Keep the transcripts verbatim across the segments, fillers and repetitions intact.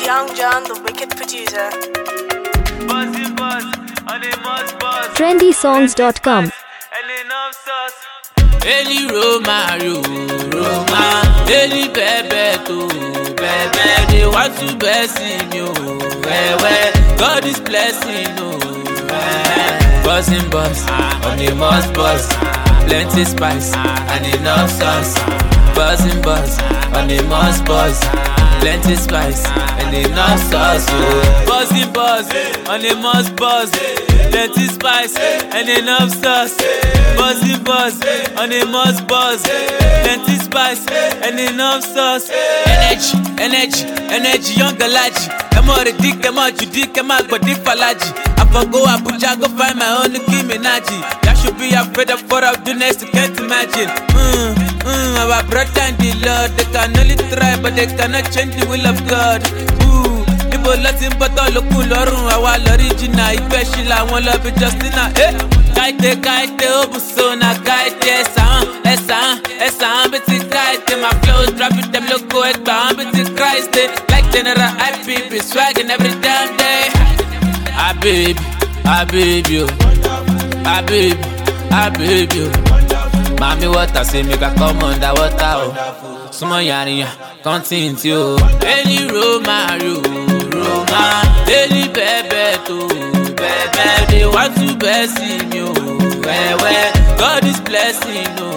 Young John, the wicked producer. Buzzing buzz, and they must buzz. trendy songs dot com. And they know sauce. Eli Romario, Roma. Eli Bebeto, Bebe. They want to bless you, where, where God is blessing you. Buzzing buzz, and they must buzz. Plenty spice, and enough sauce. Buzzing buzz, and they must buzz. Plenty spice, and enough sauce. Oh. Buzzing buzz, and they must buzz. Plenty spice, and enough sauce. Buzzing buzz, and they must buzz. Plenty spice, and enough sauce. Energy, energy, energy, young galachi. I'm already dick, I'm out, you dick, I'm out, but dick falaji. I for go Abuja, go find my own Nicki Minaj. Y'all should be afraid of what I'll do next, you can't imagine. Mm, mm, our brother and the Lord, they can only try, but they cannot change the will of God. Ooh, people letting but all look cool, or our original, especially I want love it just in a eh. Kaite, kaite, obusona, kaite, sound, esa, esa, ambiti, kaite, my flows, drop it, them loco, ekba, ambiti, Christ, like General I P P, swagging every damn day. I baby, I baby, you, I baby, I baby, you. Mami water, say make a come under water, oh. Sumo yani, continue. Eli Romario, Roma, Eli Bebeto, Bebe. They want to bless you, where, where God is blessing you.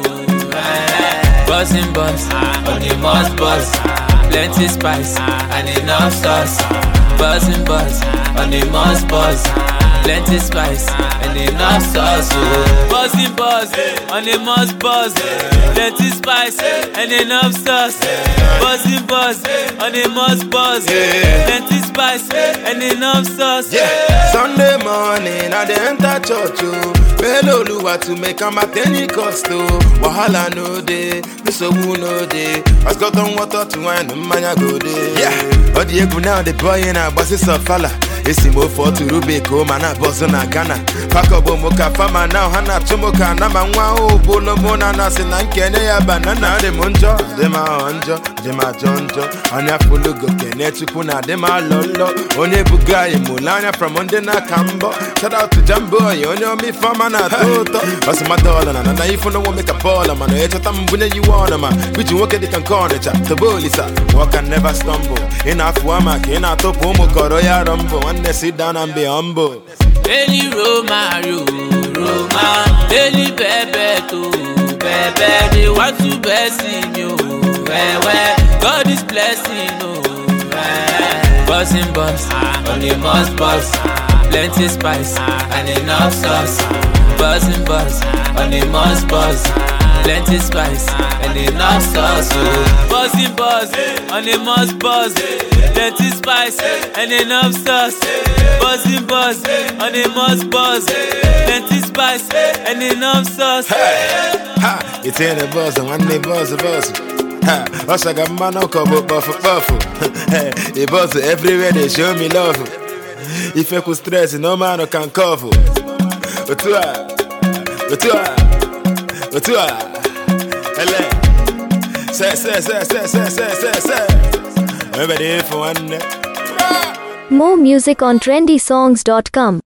Buzzing buzz, on the must buzz. Plenty spice, and enough sauce. Buzzing buzz, on the must buzz. Plenty spice, and enough sauce. Oh. Buzzing buzz, on the must buzz. Plenty spice, and enough sauce. Buzzing buzz, on the must buzz. Plenty spice, and enough sauce. Yeah. Sunday morning, I dey enter church. Oh. Beloluwa to make a mateni costo. Wahala no day, Mister Wu no day. I got on water to wine, manya go day. Yeah. But the ego now the boy in a bosses of fella. It's more for to Rubiko, man, a boss on a Ghana. Pacobo Moka Fama now, Hana Tomoka, Namangwa, Bolomona, Nasin, and Kenya, Banana, the Munjo, Dema Onjo, Dema Jonjo, Anya Fulugo, Kenetupuna, Dema Lolo, Onebugai, Mulana from Ondena Cambo. Shout out to Jambo, you know me from Mana Toto. What's my dollar? And I even know make a ball, man. It's a tambuna you want, man. Which you work at the corner, the Bolisa. Walk and never stumble. Enough Wamak, in a Topomo, Koroya Rumbo. Sit down and be humble. Eli Romario, Roma, Eli Bebeto, Bebe. They want to bless you, where, where God is blessing you. Buzzing buzz, on the must buzz. Plenty spice, and enough sauce. Buzzing buzz, on the must buzz. Plenty spice, and enough sauce. Oh. Buzzing buzz, on the must buzz. Plenty spice, and enough sauce. Buzzing buzz, on the must buzz. Plenty spice, and enough sauce. Hey, ha, it's in the buzz, and one day buzz, a buzz. Ha, what's like a man, no cover, buffo, buffo. Hey, they buzz everywhere, they show me love. If I could stress, no man can cover. But to her, but to her, but to her. Hello. Say, say, say, say, say, say, say, say. I'm ready for one. More music on trendy songs dot com.